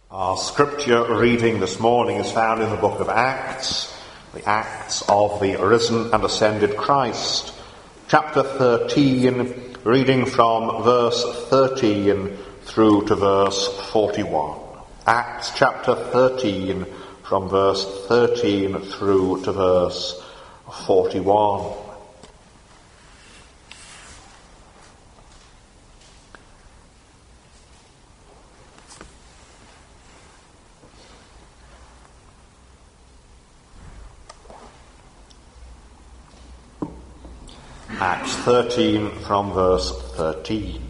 Our scripture reading this morning is found in the book of Acts, the Acts of the risen and ascended Christ, chapter 13, reading from verse 13 through to verse 41. Acts chapter 13, from verse 13 through to verse 41. Acts 13 from verse 13.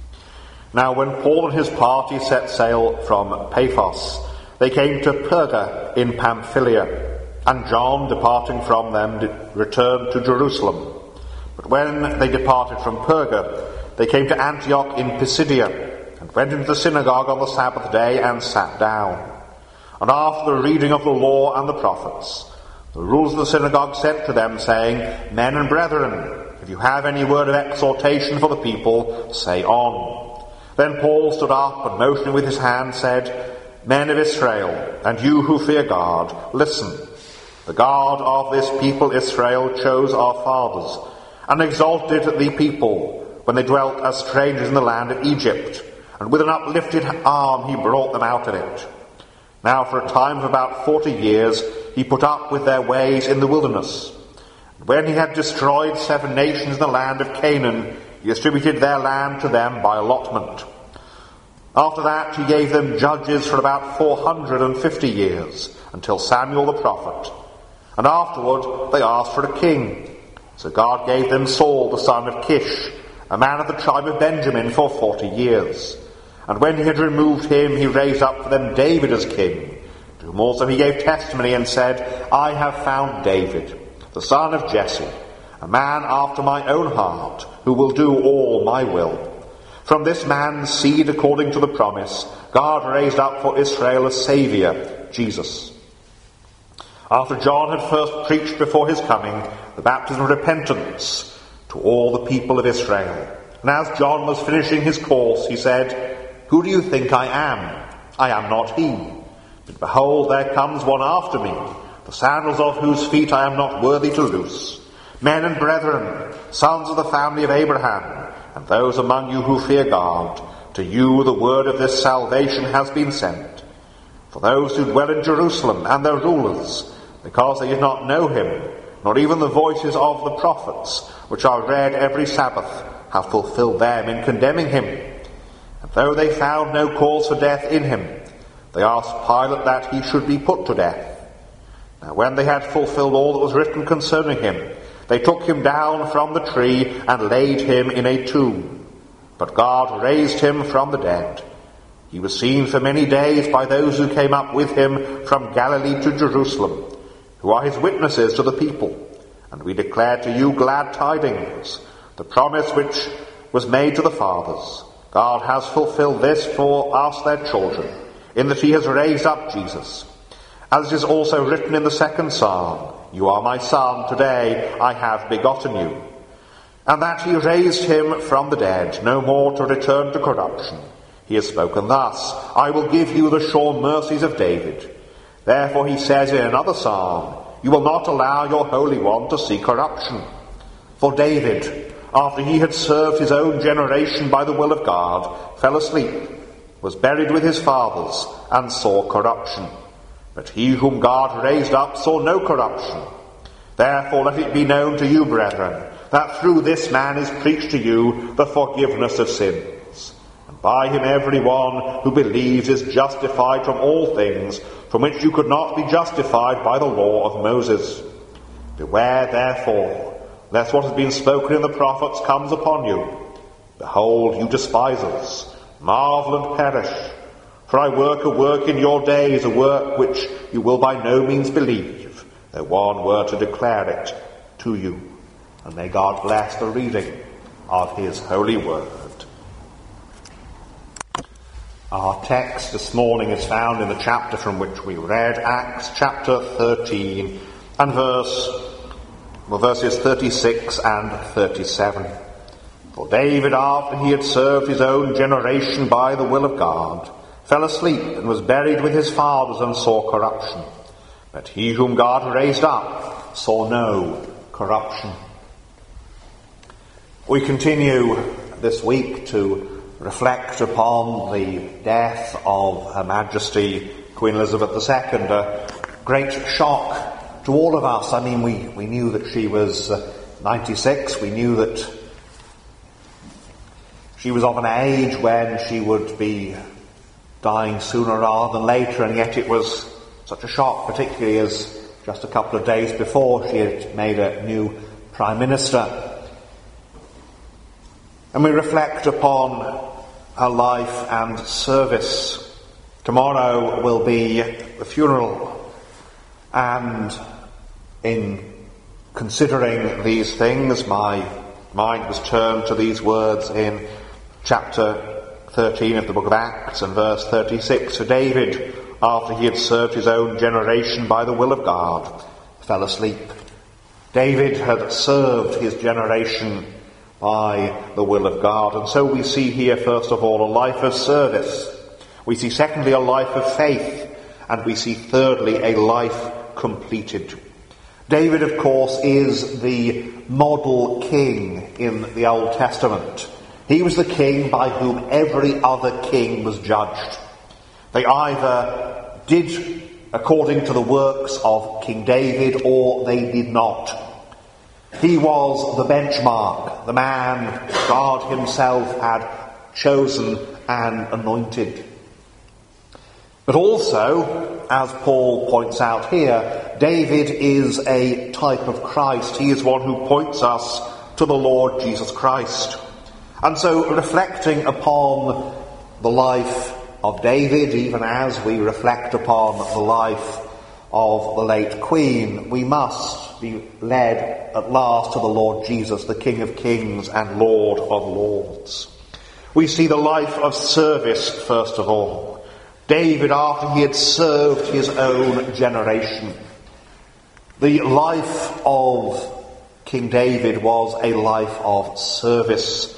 Now when Paul and his party set sail from Paphos, they came to Perga in Pamphylia, and John, departing from them, returned to Jerusalem. But when they departed from Perga, they came to Antioch in Pisidia, and went into the synagogue on the Sabbath day and sat down. And after the reading of the law and the prophets, the rulers of the synagogue sent to them, saying, Men and brethren, if you have any word of exhortation for the people, say on. Then Paul stood up and motioning with his hand said, Men of Israel, and you who fear God, listen. The God of this people Israel chose our fathers, and exalted the people when they dwelt as strangers in the land of Egypt, and with an uplifted arm he brought them out of it. Now for a time of about 40 years he put up with their ways in the wilderness. When he had destroyed 7 nations in the land of Canaan, he distributed their land to them by allotment. After that he gave them judges for about 450 years, until Samuel the prophet. And afterward they asked for a king. So God gave them Saul the son of Kish, a man of the tribe of Benjamin, for 40 years. And when he had removed him, he raised up for them David as king, to whom also he gave testimony and said, I have found David, the son of Jesse, a man after my own heart, who will do all my will. From this man's seed, according to the promise, God raised up for Israel a Saviour, Jesus. After John had first preached before his coming the baptism of repentance to all the people of Israel. And as John was finishing his course, he said, Who do you think I am? I am not he. But behold, there comes one after me, the sandals of whose feet I am not worthy to loose. Men and brethren, sons of the family of Abraham, and those among you who fear God, to you the word of this salvation has been sent. For those who dwell in Jerusalem and their rulers, because they did not know him, nor even the voices of the prophets, which are read every Sabbath, have fulfilled them in condemning him. And though they found no cause for death in him, they asked Pilate that he should be put to death. Now when they had fulfilled all that was written concerning him, they took him down from the tree and laid him in a tomb. But God raised him from the dead. He was seen for many days by those who came up with him from Galilee to Jerusalem, who are his witnesses to the people. And we declare to you glad tidings, the promise which was made to the fathers. God has fulfilled this for us their children, in that he has raised up Jesus. As it is also written in the second psalm, You are my son, today I have begotten you. And that he raised him from the dead, no more to return to corruption. He has spoken thus, I will give you the sure mercies of David. Therefore he says in another psalm, You will not allow your Holy One to see corruption. For David, after he had served his own generation by the will of God, fell asleep, was buried with his fathers, and saw corruption. But he whom God raised up saw no corruption. Therefore let it be known to you, brethren, that through this man is preached to you the forgiveness of sins. And by him every one who believes is justified from all things from which you could not be justified by the law of Moses. Beware therefore, lest what has been spoken in the prophets comes upon you. Behold, you despisers, marvel and perish. For I work a work in your days, a work which you will by no means believe, though one were to declare it to you. And may God bless the reading of his holy word. Our text this morning is found in the chapter from which we read, Acts chapter 13, and verses 36 and 37. For David, after he had served his own generation by the will of God, fell asleep and was buried with his fathers and saw corruption. But he whom God raised up saw no corruption. We continue this week to reflect upon the death of Her Majesty Queen Elizabeth II, a great shock to all of us. I mean, we knew that she was 96, we knew that she was of an age when she would be dying sooner rather than later, and yet it was such a shock, particularly as just a couple of days before she had made a new Prime Minister. And we reflect upon her life and service. Tomorrow will be the funeral, and in considering these things, my mind was turned to these words in chapter 13 of the book of Acts and verse 36. So David, after he had served his own generation by the will of God, fell asleep. David had served his generation by the will of God. And so we see here, first of all, a life of service. We see, secondly, a life of faith. And we see, thirdly, a life completed. David, of course, is the model king in the Old Testament. He was the king by whom every other king was judged. They either did according to the works of King David, or they did not. He was the benchmark, the man God himself had chosen and anointed. But also, as Paul points out here, David is a type of Christ. He is one who points us to the Lord Jesus Christ. And so, reflecting upon the life of David, even as we reflect upon the life of the late Queen, we must be led at last to the Lord Jesus, the King of Kings and Lord of Lords. We see the life of service, first of all. David, after he had served his own generation. The life of King David was a life of service.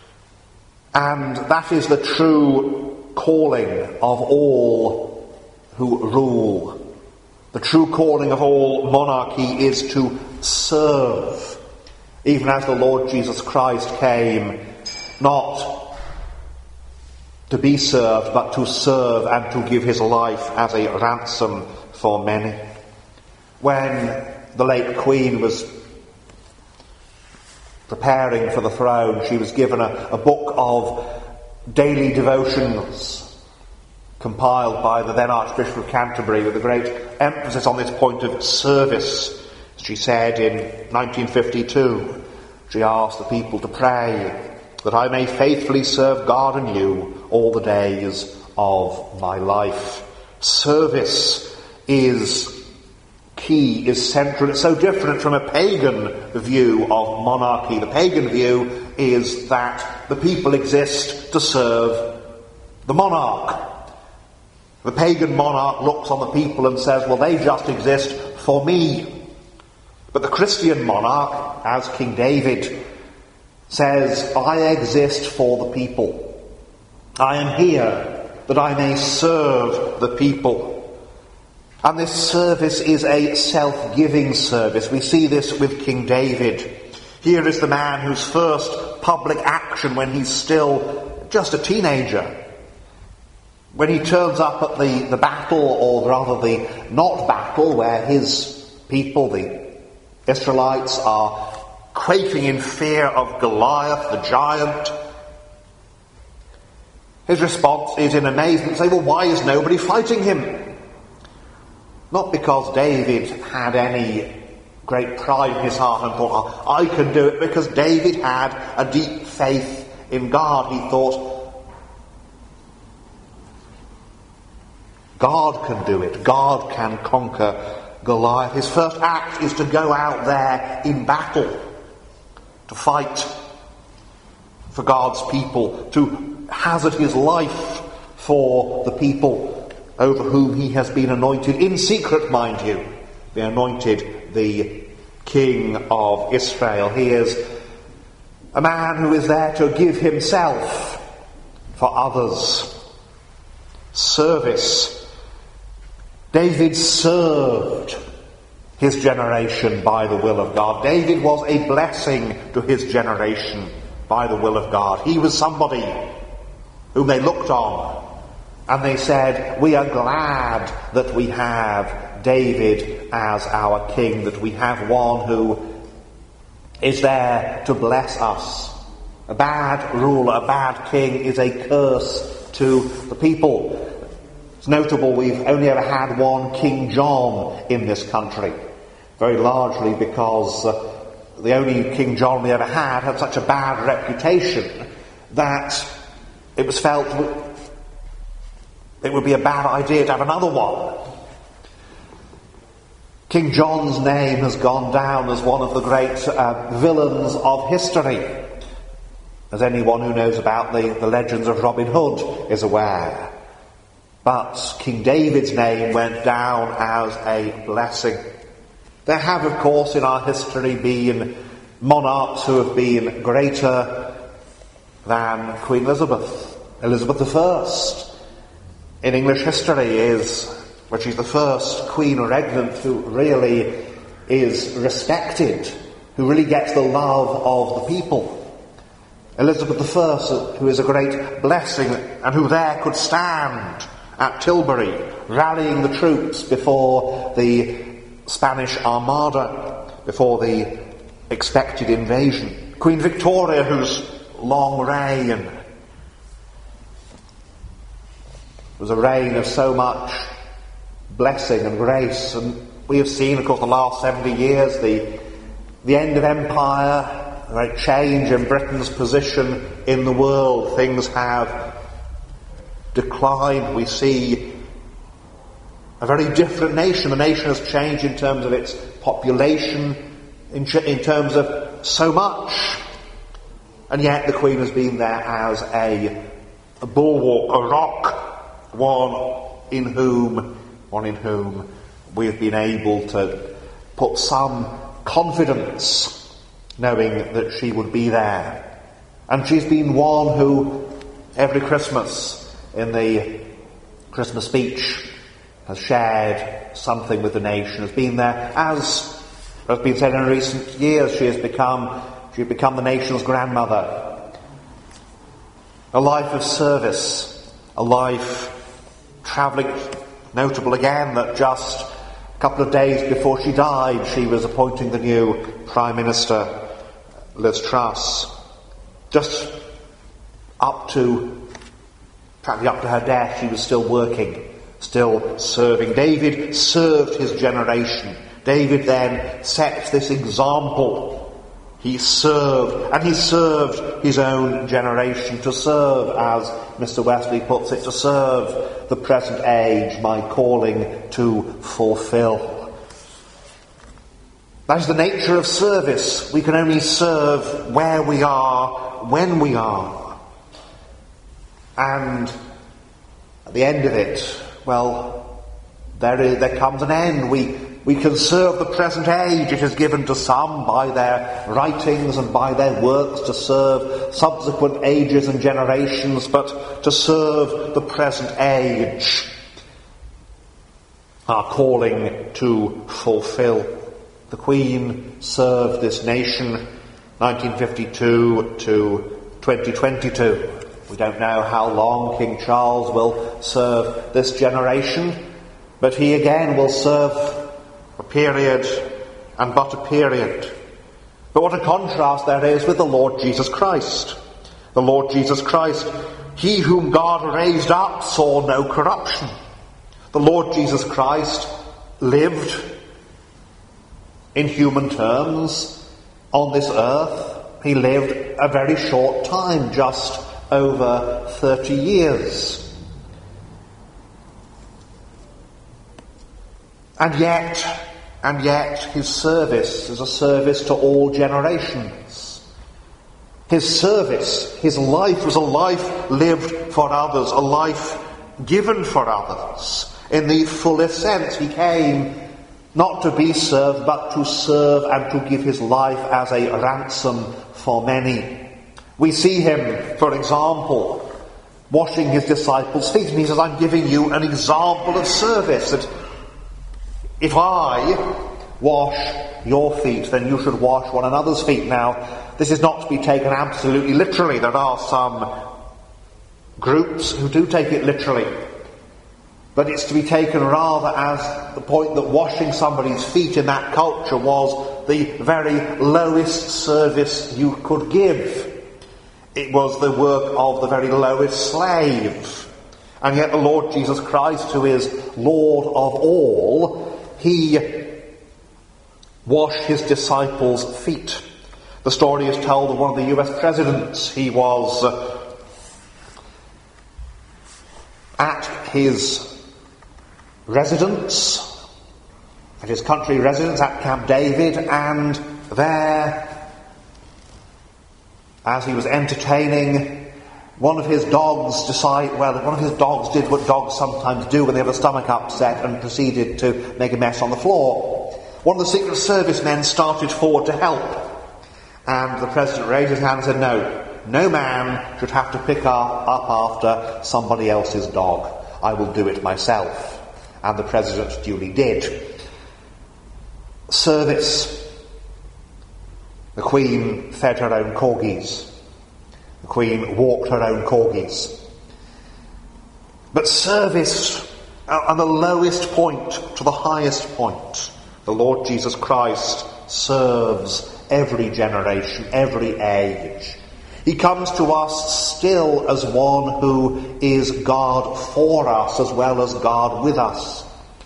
And that is the true calling of all who rule. The true calling of all monarchy is to serve, even as the Lord Jesus Christ came not to be served, but to serve and to give his life as a ransom for many. When the late Queen was preparing for the throne, she was given a book of daily devotions compiled by the then Archbishop of Canterbury with a great emphasis on this point of service. She said in 1952, she asked the people to pray that I may faithfully serve God and you all the days of my life. Service is key, is central. It's so different from a pagan view of monarchy. The pagan view is that the people exist to serve the monarch. The pagan monarch looks on the people and says, well, they just exist for me. But the Christian monarch, as King David, says, I exist for the people. I am here that I may serve the people. And this service is a self-giving service. We see this with King David. Here is the man whose first public action when he's still just a teenager, when he turns up at the battle, or rather the not battle, where his people, the Israelites, are quaking in fear of Goliath, the giant. His response is in amazement, say, well, why is nobody fighting him? Not because David had any great pride in his heart and thought, I can do it, because David had a deep faith in God. He thought, God can do it. God can conquer Goliath. His first act is to go out there in battle, to fight for God's people, to hazard his life for the people over whom he has been anointed, in secret, mind you, be anointed the King of Israel. He is a man who is there to give himself for others. service. David served his generation by the will of God. David was a blessing to his generation by the will of God. He was somebody whom they looked on and they said, we are glad that we have David as our king, that we have one who is there to bless us. A bad ruler, a bad king is a curse to the people. It's notable we've only ever had one King John in this country, very largely because the only King John we ever had such a bad reputation that it was felt it would be a bad idea to have another one. King John's name has gone down as one of the great villains of history, as anyone who knows about the legends of Robin Hood is aware. But King David's name went down as a blessing. There have, of course, in our history been monarchs who have been greater than Queen Elizabeth. Elizabeth I in English history she's the first queen regnant who really is respected, who really gets the love of the people. Elizabeth I, who is a great blessing and who there could stand at Tilbury, rallying the troops before the Spanish Armada, before the expected invasion. Queen Victoria, whose long reign was a reign of so much blessing and grace. And we have seen, of course, the last 70 years, the end of empire, a great change in Britain's position in the world. Things have declined. We see a very different nation. The nation has changed in terms of its population, in terms of so much. And yet the Queen has been there as a bulwark, a rock, one in whom we have been able to put some confidence, knowing that she would be there. And she's been one who every Christmas in the Christmas speech has shared something with the nation, has been there, as has been said in recent years, she has become the nation's grandmother. A life of service, a life travelling. Notable again that just a couple of days before she died, she was appointing the new Prime Minister, Liz Truss. Just practically up to her death, she was still working, still serving. David served his generation. David then set this example. He served, and he served his own generation. To serve, as Mr. Wesley puts it, to serve the present age, my calling to fulfill. That is the nature of service. We can only serve where we are, when we are. And at the end of it, well, there comes an end. We can serve the present age. It is given to some by their writings and by their works to serve subsequent ages and generations, but to serve the present age, our calling to fulfill. The Queen served this nation 1952 to 2022. We don't know how long King Charles will serve this generation, but he again will serve a period and but a period. But what a contrast there is with the Lord Jesus Christ. The Lord Jesus Christ, he whom God raised up, saw no corruption. The Lord Jesus Christ lived in human terms on this earth. He lived a very short time, just over 30 years. And yet his service is a service to all generations. His service, his life was a life lived for others, a life given for others. In the fullest sense, he came not to be served, but to serve and to give his life as a ransom for many. We see him, for example, washing his disciples' feet. And he says, I'm giving you an example of service, that if I wash your feet, then you should wash one another's feet. Now, this is not to be taken absolutely literally. There are some groups who do take it literally. But it's to be taken rather as the point that washing somebody's feet in that culture was the very lowest service you could give. It was the work of the very lowest slave. And yet the Lord Jesus Christ, who is Lord of all, he washed his disciples' feet. The story is told of one of the US presidents. He was at his residence, at his country residence at Camp David, and there, as he was entertaining, one of his dogs did what dogs sometimes do when they have a stomach upset, and proceeded to make a mess on the floor. One of the Secret Service men started forward to help, and the president raised his hand and said, no man should have to pick up after somebody else's dog. I will do it myself. And the president duly did. Service. The Queen fed her own corgis. The Queen walked her own corgis. But service, on the lowest point to the highest point, the Lord Jesus Christ serves every generation, every age. He comes to us still as one who is God for us as well as God with us.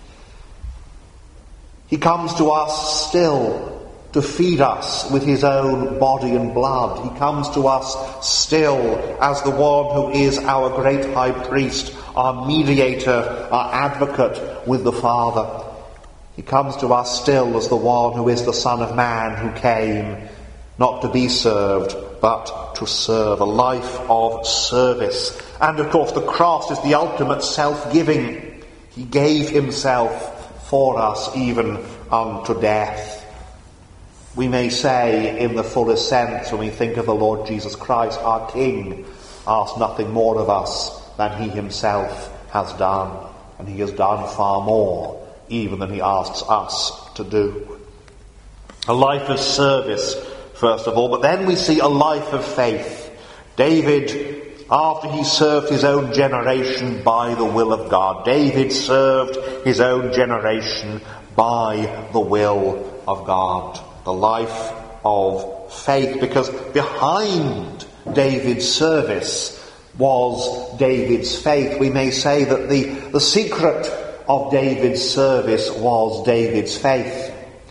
He comes to us still to feed us with his own body and blood. He comes to us still as the one who is our great high priest, our mediator, our advocate with the Father. He comes to us still as the one who is the Son of Man, who came not to be served, but to serve, a life of service. And of course the cross is the ultimate self-giving. He gave himself for us even unto death. We may say in the fullest sense, when we think of the Lord Jesus Christ, our King asked nothing more of us than he himself has done. And he has done far more even than he asks us to do. A life of service, first of all, but then we see a life of faith. David, after he served his own generation by the will of God, David served his own generation by the will of God. The life of faith, because behind David's service was David's faith. We may say that the secret of David's service was David's faith.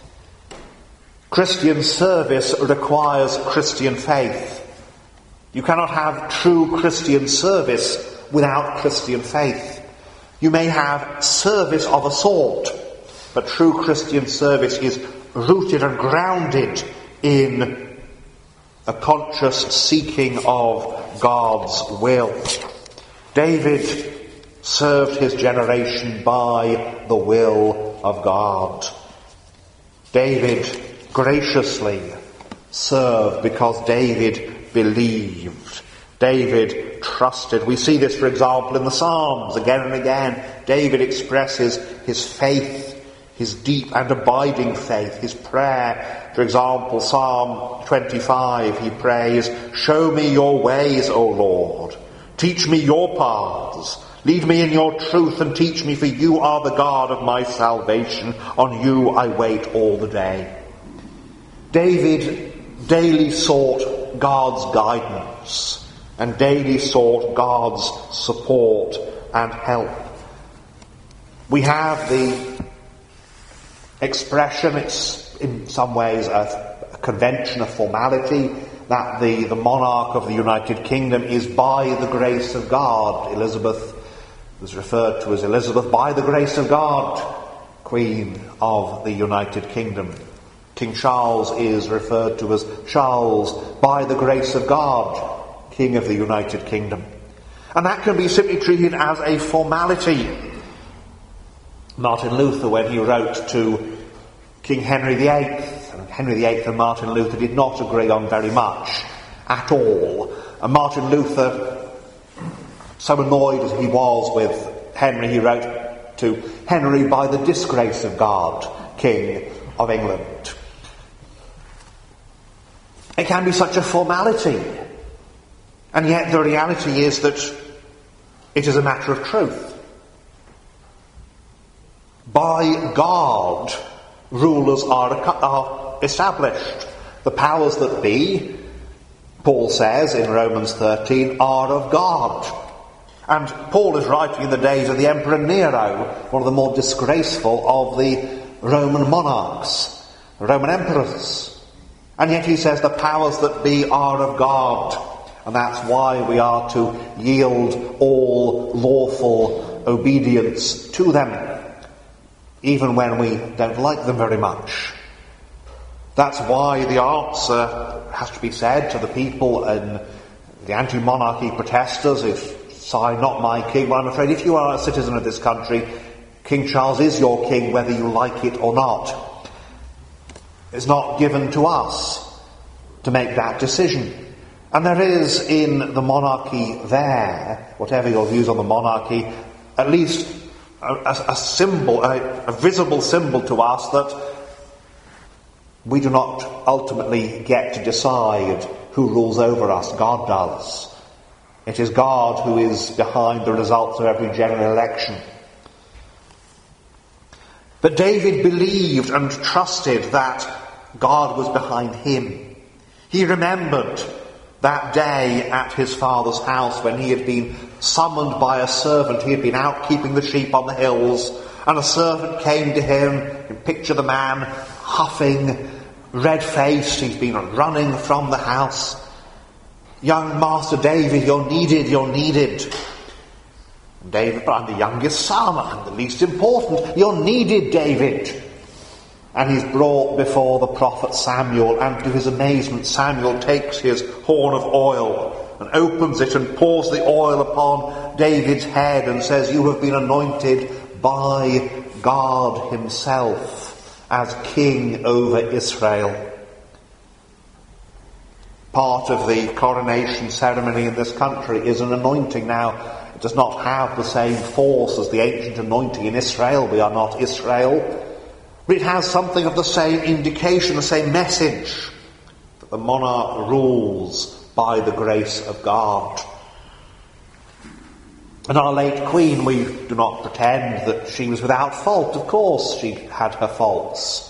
Christian service requires Christian faith. You cannot have true Christian service without Christian faith. You may have service of a sort, but true Christian service is rooted and grounded in a conscious seeking of God's will. David served his generation by the will of God. David graciously served because David believed. David trusted. We see this, for example, in the Psalms again and again. David expresses his faith, his deep and abiding faith, his prayer. For example, Psalm 25, he prays, "Show me your ways, O Lord. Teach me your paths. Lead me in your truth and teach me, for you are the God of my salvation. On you I wait all the day." David daily sought God's guidance and daily sought God's support and help. We have the expression, it's in some ways a convention, a formality, that the monarch of the United Kingdom is by the grace of God. Elizabeth was referred to as Elizabeth by the grace of God, Queen of the United Kingdom. King Charles is referred to as Charles by the grace of God, King of the United Kingdom. And that can be simply treated as a formality. Martin Luther, when he wrote to King Henry VIII, and Henry VIII and Martin Luther did not agree on very much at all. And Martin Luther So annoyed as he was with Henry, he wrote to Henry, by the disgrace of God, King of England. It can be such a formality, and yet the reality is that it is a matter of truth. By God, rulers are established. The powers that be, Paul says in Romans 13, are of God. And Paul is writing in the days of the Emperor Nero, one of the more disgraceful of the Roman monarchs, the Roman emperors. And yet he says the powers that be are of God. And that's why we are to yield all lawful obedience to them, even when we don't like them very much. That's why the answer has to be said to the people in the anti-monarchy protesters, if sigh not my king. Well, I'm afraid if you are a citizen of this country, King Charles is your king whether you like it or not. It's not given to us to make that decision. And there is in the monarchy there, whatever your views on the monarchy, at least a symbol, a visible symbol to us that we do not ultimately get to decide who rules over us. God does. It is God who is behind the results of every general election. But David believed and trusted that God was behind him. He remembered that day at his father's house when he had been summoned by a servant. He had been out keeping the sheep on the hills, and a servant came to him. You can picture the man huffing, red-faced. He's been running from the house. Young Master David, you're needed, you're needed. And David, but I'm the youngest son, I'm the least important. You're needed, David. And he's brought before the prophet Samuel, and to his amazement Samuel takes his horn of oil and opens it and pours the oil upon David's head and says, you have been anointed by God himself as king over Israel. Part of the coronation ceremony in this country is an anointing. Now, it does not have the same force as the ancient anointing in Israel. We are not Israel. But it has something of the same indication, the same message, that the monarch rules by the grace of God. And our late Queen, we do not pretend that she was without fault. Of course she had her faults.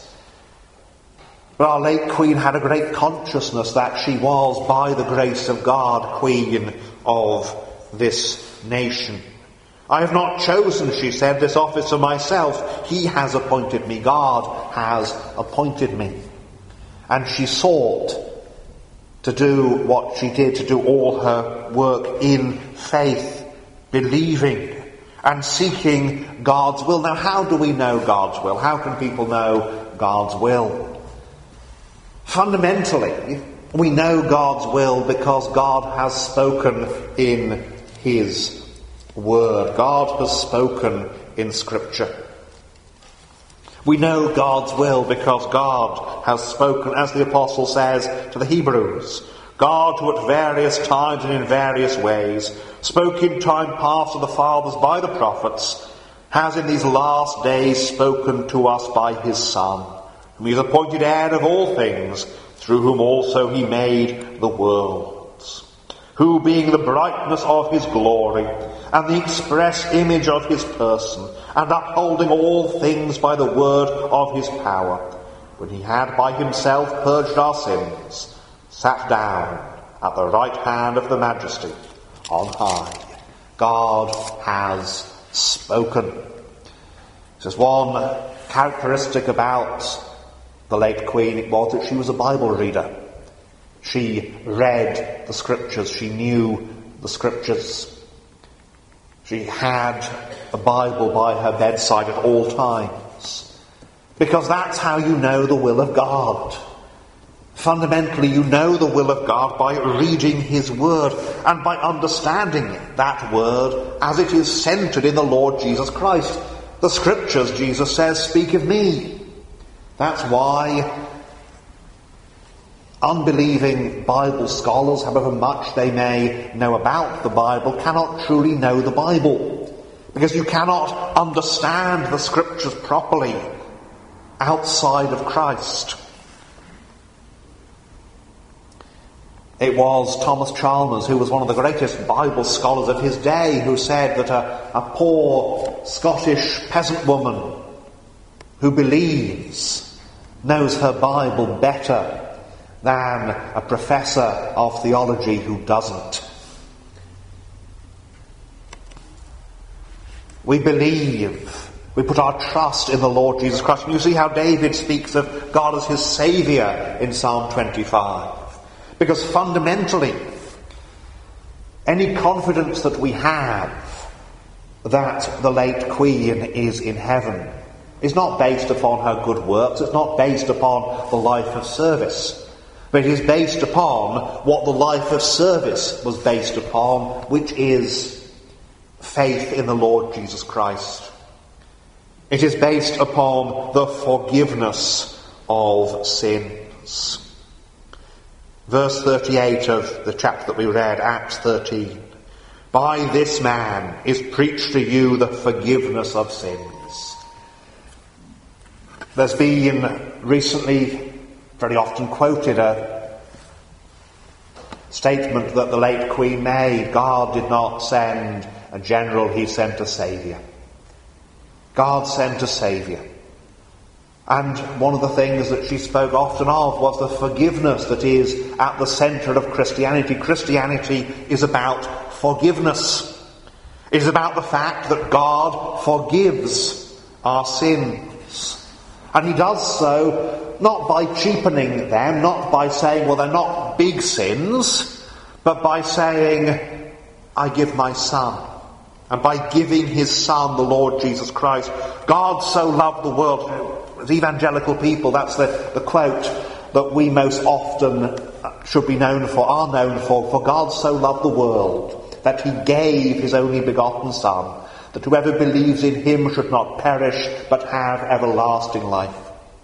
But our late Queen had a great consciousness that she was, by the grace of God, Queen of this nation. I have not chosen, she said, this office for myself. He has appointed me. God has appointed me. And she sought to do what she did, to do all her work in faith, believing and seeking God's will. Now, how do we know God's will? How can people know God's will? Fundamentally, we know God's will because God has spoken in his Word. God has spoken in Scripture. We know God's will because God has spoken, as the Apostle says to the Hebrews. God, who at various times and in various ways spoke in time past to the fathers by the prophets, has in these last days spoken to us by his Son, whom he has appointed heir of all things, through whom also he made the worlds, who, being the brightness of his glory and the express image of his person, and upholding all things by the word of his power, when he had by himself purged our sins, sat down at the right hand of the Majesty on high. God has spoken. There's one characteristic about the late Queen. It was that she was a Bible reader. She read the Scriptures. She knew the Scriptures. She had a Bible by her bedside at all times. Because that's how you know the will of God. Fundamentally, you know the will of God by reading his Word and by understanding that Word as it is centred in the Lord Jesus Christ. The Scriptures, Jesus says, speak of me. That's why Unbelieving Bible scholars, however much they may know about the Bible, cannot truly know the Bible, because you cannot understand the Scriptures properly outside of Christ. It was Thomas Chalmers, who was one of the greatest Bible scholars of his day, who said that a poor Scottish peasant woman who believes knows her Bible better than a professor of theology who doesn't. We believe, we put our trust in the Lord Jesus Christ. And you see how David speaks of God as his Saviour in Psalm 25. Because fundamentally, any confidence that we have that the late Queen is in heaven is not based upon her good works, it's not based upon the life of service, but it is based upon what the life of service was based upon, which is faith in the Lord Jesus Christ. It is based upon the forgiveness of sins. Verse 38 of the chapter that we read, Acts 13. By this man is preached to you the forgiveness of sins. There's been recently very often quoted a statement that the late Queen made. God did not send a general, he sent a saviour. God sent a saviour. And one of the things that she spoke often of was the forgiveness that is at the centre of Christianity. Christianity is about forgiveness. It is about the fact that God forgives our sins. And he does so not by cheapening them, not by saying, well, they're not big sins, but by saying, I give my Son. And by giving his Son, the Lord Jesus Christ, God so loved the world. As evangelical people, that's the quote that we most often should be known for, are known for God so loved the world that he gave his only begotten Son, that whoever believes in him should not perish but have everlasting life.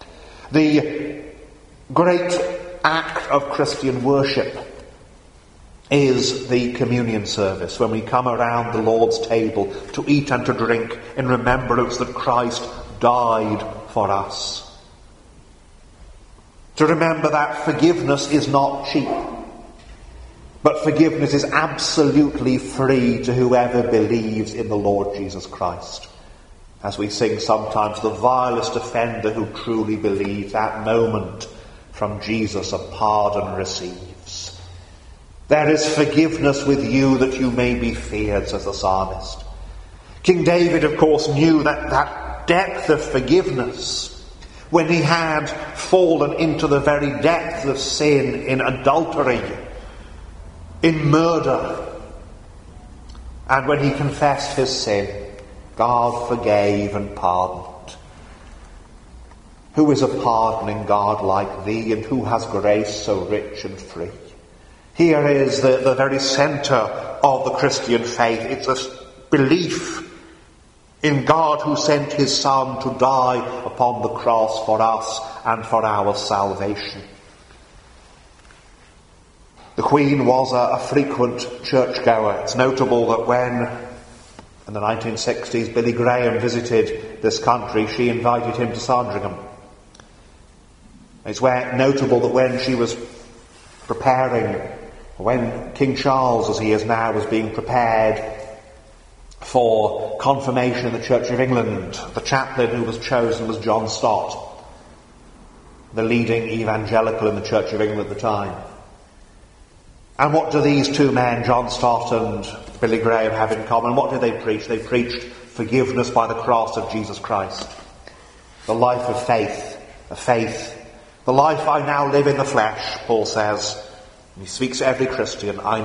The great act of Christian worship is the communion service, when we come around the Lord's table to eat and to drink in remembrance that Christ died for us. To remember that forgiveness is not cheap, but forgiveness is absolutely free to whoever believes in the Lord Jesus Christ. As we sing sometimes, the vilest offender who truly believes, that moment from Jesus a pardon receives. There is forgiveness with you that you may be feared, says the psalmist. King David, of course, knew that depth of forgiveness when he had fallen into the very depths of sin in adultery, in murder. And when he confessed his sin, God forgave and pardoned. Who is a pardoning God like thee, and who has grace so rich and free? Here is the very centre of the Christian faith. It's a belief in God who sent his Son to die upon the cross for us and for our salvation. The Queen was a frequent churchgoer. It's notable that when, in the 1960s, Billy Graham visited this country, she invited him to Sandringham. It's notable that when she was preparing, when King Charles, as he is now, was being prepared for confirmation in the Church of England, the chaplain who was chosen was John Stott, the leading evangelical in the Church of England at the time. And what do these two men, John Stott and Billy Graham, have in common? What did they preach? They preached forgiveness by the cross of Jesus Christ. The life of faith. The life I now live in the flesh, Paul says. And he speaks to every Christian. I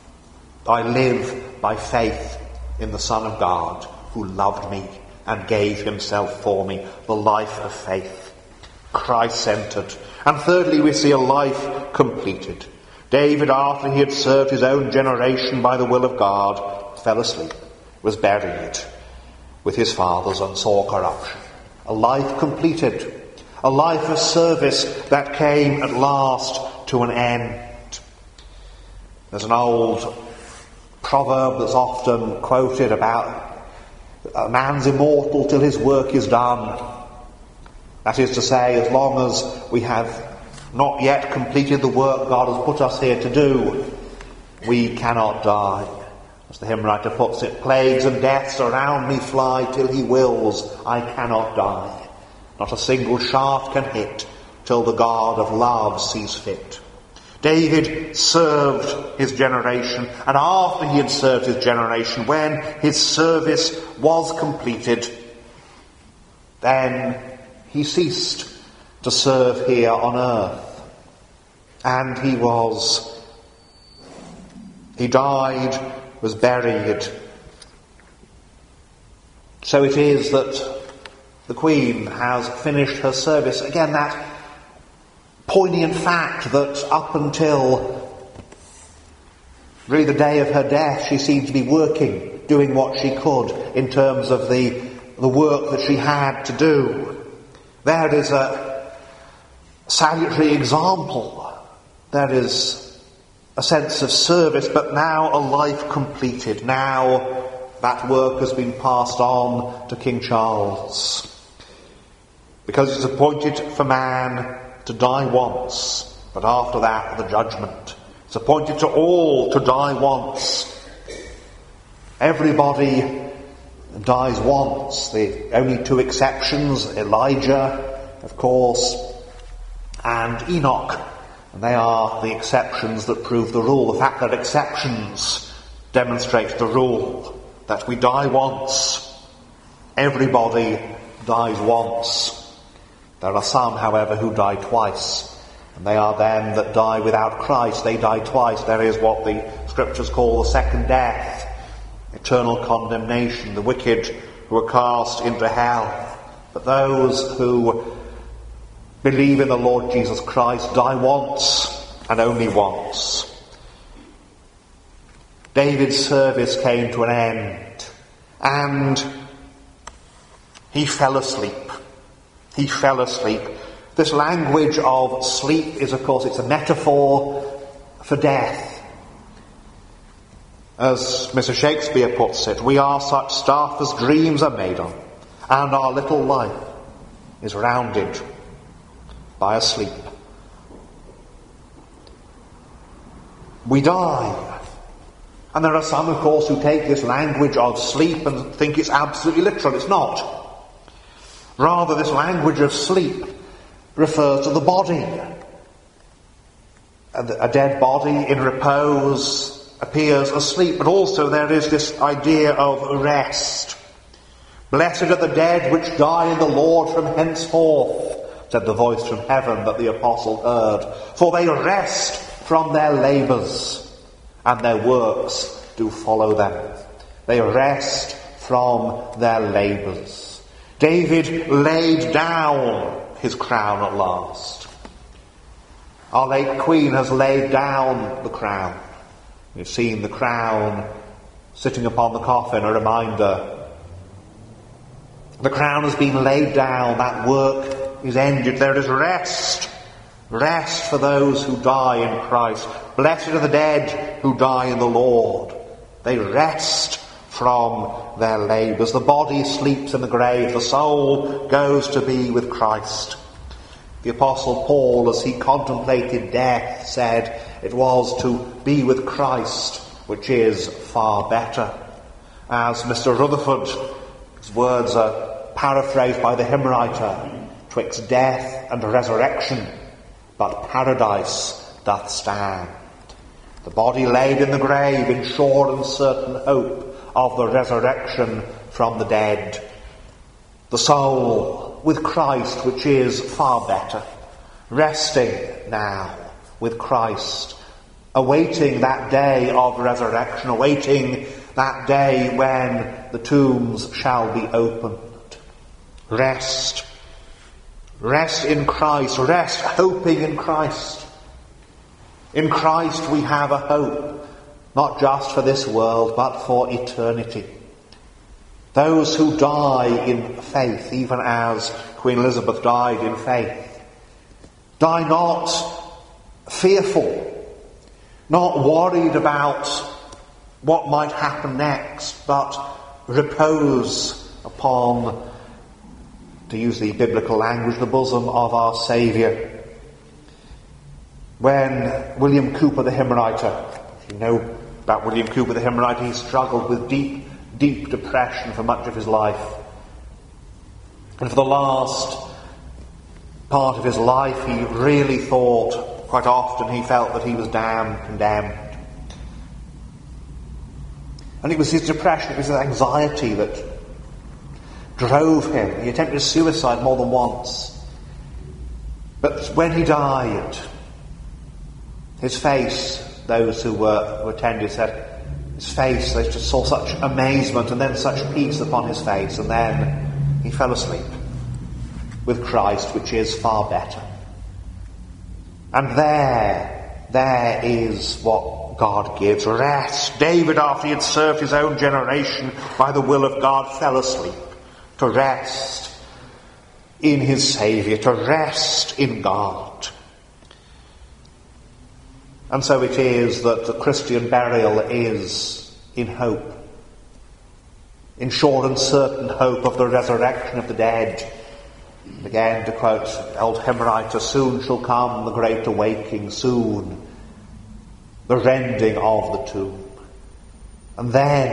live by faith in the Son of God, who loved me and gave himself for me. The life of faith. Christ-centred. And thirdly, we see a life completed. David, after he had served his own generation by the will of God, fell asleep, was buried with his fathers, and saw corruption. A life completed. A life of service that came at last to an end. There's an old proverb that's often quoted about a man's immortal till his work is done. That is to say, as long as we have not yet completed the work God has put us here to do, we cannot die. As the hymn writer puts it, plagues and deaths around me fly till he wills, I cannot die. Not a single shaft can hit till the God of love sees fit. David served his generation, and after he had served his generation, when his service was completed, then he ceased to serve here on earth. And he died, was buried. So it is that the Queen has finished her service. Again, that poignant fact that up until really the day of her death, she seemed to be working, doing what she could in terms of the work that she had to do. There is a salutary example. There is a sense of service, but now a life completed. Now that work has been passed on to King Charles. Because it's appointed for man to die once, but after that the judgment. It's appointed to all to die once. Everybody dies once. The only two exceptions, Elijah, of course, and Enoch. And they are the exceptions that prove the rule. The fact that exceptions demonstrate the rule, that we die once. Everybody dies once. There are some, however, who die twice. And they are them that die without Christ. They die twice. There is what the Scriptures call the second death. Eternal condemnation. The wicked who are cast into hell. But those who believe in the Lord Jesus Christ die once and only once. David's service came to an end, and he fell asleep. He fell asleep. This language of sleep is, of course, it's a metaphor for death. As Mr. Shakespeare puts it, we are such stuff as dreams are made of, and our little life is rounded by a sleep. We die. And there are some, of course, who take this language of sleep and think it's absolutely literal. It's not. Rather, this language of sleep refers to the body. A dead body in repose appears asleep, but also there is this idea of rest. Blessed are the dead which die in the Lord from henceforth, said the voice from heaven that the apostle heard. For they rest from their labours, and their works do follow them. They rest from their labours. David laid down his crown at last. Our late Queen has laid down the crown. We've seen the crown sitting upon the coffin, a reminder. The crown has been laid down, that work is ended. There is rest. Rest for those who die in Christ. Blessed are the dead who die in the Lord. They rest from their labours. The body sleeps in the grave. The soul goes to be with Christ. The Apostle Paul, as he contemplated death, said it was to be with Christ, which is far better. As Mr. Rutherford's words are paraphrased by the hymn writer, twixt death and resurrection, but paradise doth stand. The body laid in the grave in sure and certain hope of the resurrection from the dead. The soul with Christ, which is far better, resting now with Christ, awaiting that day of resurrection, awaiting that day when the tombs shall be opened. Rest. Rest in Christ. Rest hoping in Christ. In Christ we have a hope, not just for this world, but for eternity. Those who die in faith, even as Queen Elizabeth died in faith, die not fearful, not worried about what might happen next, but repose upon, to use the biblical language, the bosom of our Saviour. When William Cowper the hymn writer, if you know about William Cowper the hymn writer, he struggled with deep depression for much of his life. And for the last part of his life, he really thought, quite often he felt that he was condemned. And it was his depression, it was his anxiety that drove him. He attempted suicide more than once. But when he died, his face, those who attended said, his face, they just saw such amazement and then such peace upon his face, and then he fell asleep with Christ, which is far better. And there is what God gives, rest. David, after he had served his own generation by the will of God, fell asleep to rest in his Saviour, to rest in God. And so it is that the Christian burial is in hope, in sure and certain hope of the resurrection of the dead. And again, to quote old hymn writer, soon shall come the great awaking, soon the rending of the tomb. And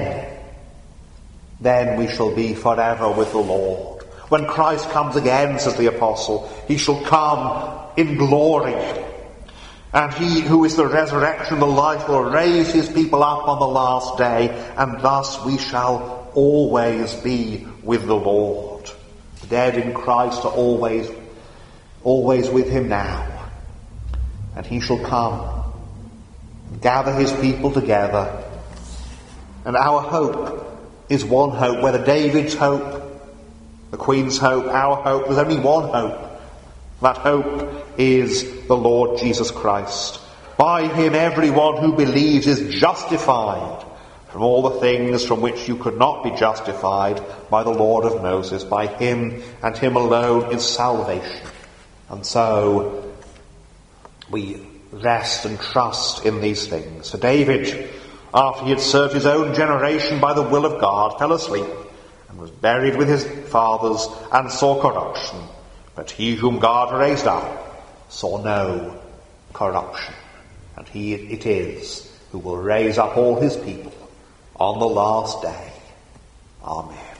then we shall be forever with the Lord. When Christ comes again, says the apostle, he shall come in glory. And he who is the resurrection, the life, will raise his people up on the last day, and thus we shall always be with the Lord. The dead in Christ are always with him now. And he shall come and gather his people together. And our hope is one hope, whether David's hope, the Queen's hope, our hope, there's only one hope. That hope is the Lord Jesus Christ. By him everyone who believes is justified from all the things from which you could not be justified by the law of Moses. By him and him alone is salvation. And so we rest and trust in these things. So David, after he had served his own generation by the will of God, fell asleep and was buried with his fathers and saw corruption. But he whom God raised up saw no corruption. And he it is who will raise up all his people on the last day. Amen.